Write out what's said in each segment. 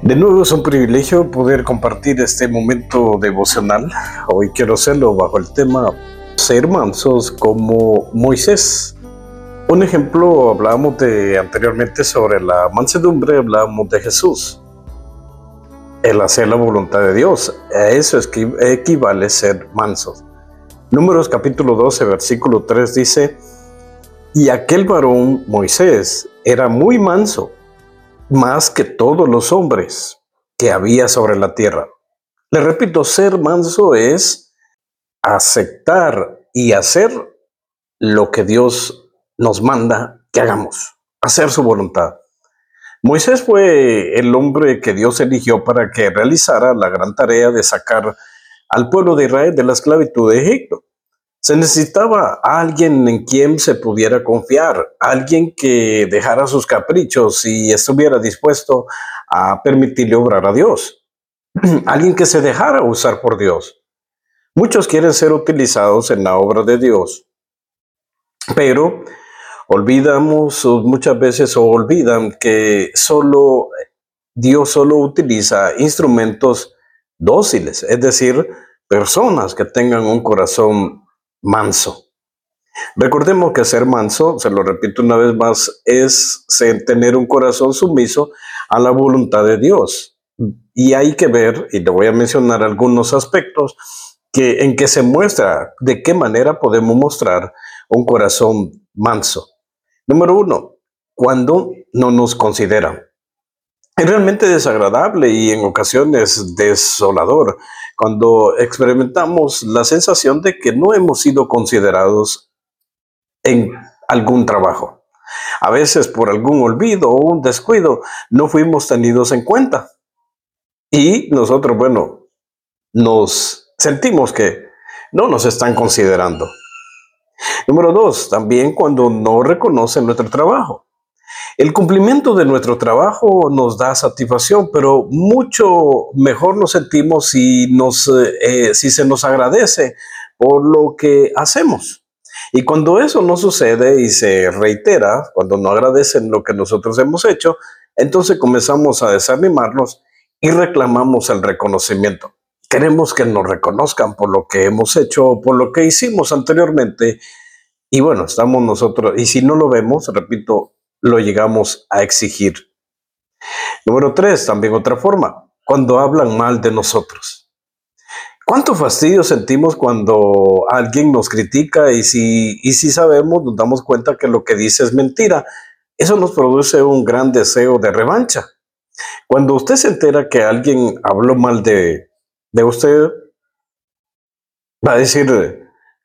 De nuevo es un privilegio poder compartir este momento devocional. Hoy quiero hacerlo bajo el tema ser mansos como Moisés. Un ejemplo, hablábamos anteriormente sobre la mansedumbre, hablábamos de Jesús. El hacer la voluntad de Dios, a eso equivale ser mansos. Números capítulo 12, versículo 3 dice: y aquel varón, Moisés, era muy manso, más que todos los hombres que había sobre la tierra. Le repito, ser manso es aceptar y hacer lo que Dios nos manda que hagamos, hacer su voluntad. Moisés fue el hombre que Dios eligió para que realizara la gran tarea de sacar al pueblo de Israel de la esclavitud de Egipto. Se necesitaba alguien en quien se pudiera confiar, alguien que dejara sus caprichos y estuviera dispuesto a permitirle obrar a Dios, alguien que se dejara usar por Dios. Muchos quieren ser utilizados en la obra de Dios, pero olvidamos muchas veces o olvidan que Dios solo utiliza instrumentos dóciles, es decir, personas que tengan un corazón manso. Recordemos que ser manso, se lo repito una vez más, es tener un corazón sumiso a la voluntad de Dios. Y hay que ver, y le voy a mencionar algunos aspectos en que se muestra de qué manera podemos mostrar un corazón manso. Número 1, cuando no nos consideran. Es realmente desagradable y en ocasiones desolador cuando experimentamos la sensación de que no hemos sido considerados en algún trabajo. A veces por algún olvido o un descuido no fuimos tenidos en cuenta. Y nosotros, nos sentimos que no nos están considerando. Número 2, también cuando no reconocen nuestro trabajo. El cumplimiento de nuestro trabajo nos da satisfacción, pero mucho mejor nos sentimos si se nos agradece por lo que hacemos. Y cuando eso no sucede y se reitera, cuando no agradecen lo que nosotros hemos hecho, entonces comenzamos a desanimarnos y reclamamos el reconocimiento. Queremos que nos reconozcan por lo que hemos hecho o por lo que hicimos anteriormente. Y estamos nosotros, y si no lo vemos, repito, lo llegamos a exigir. Número 3, también otra forma, cuando hablan mal de nosotros. ¿Cuánto fastidio sentimos cuando alguien nos critica y si sabemos, nos damos cuenta que lo que dice es mentira? Eso nos produce un gran deseo de revancha. Cuando usted se entera que alguien habló mal de usted, va a decir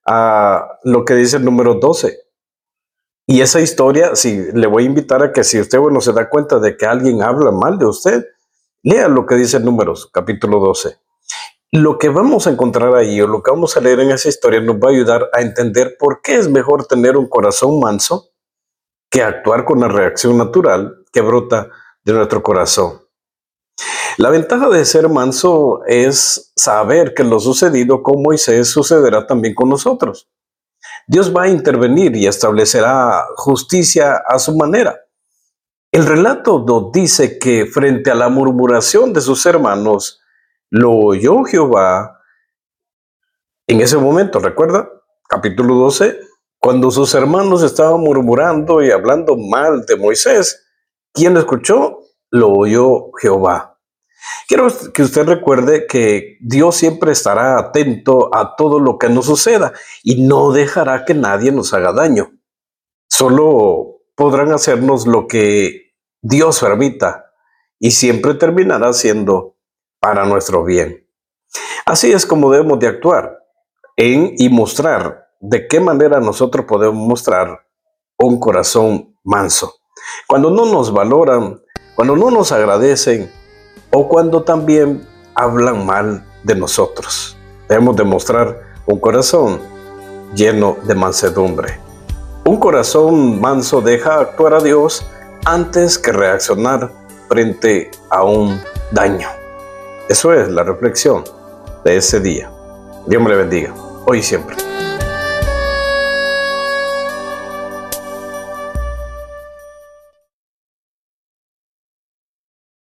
lo que dice el número 12. Y esa historia, le voy a invitar a que si usted se da cuenta de que alguien habla mal de usted, lea lo que dice Números, capítulo 12. Lo que vamos a encontrar ahí o lo que vamos a leer en esa historia nos va a ayudar a entender por qué es mejor tener un corazón manso que actuar con la reacción natural que brota de nuestro corazón. La ventaja de ser manso es saber que lo sucedido con Moisés sucederá también con nosotros. Dios va a intervenir y establecerá justicia a su manera. El relato nos dice que frente a la murmuración de sus hermanos, lo oyó Jehová en ese momento, ¿recuerda? Capítulo 12, cuando sus hermanos estaban murmurando y hablando mal de Moisés, ¿quién lo escuchó? Lo oyó Jehová. Quiero que usted recuerde que Dios siempre estará atento a todo lo que nos suceda y no dejará que nadie nos haga daño. Solo podrán hacernos lo que Dios permita y siempre terminará siendo para nuestro bien. Así es como debemos de actuar y mostrar de qué manera nosotros podemos mostrar un corazón manso. Cuando no nos valoran, cuando no nos agradecen, o cuando también hablan mal de nosotros. Debemos demostrar un corazón lleno de mansedumbre. Un corazón manso deja actuar a Dios antes que reaccionar frente a un daño. Eso es la reflexión de ese día. Dios me le bendiga, hoy y siempre.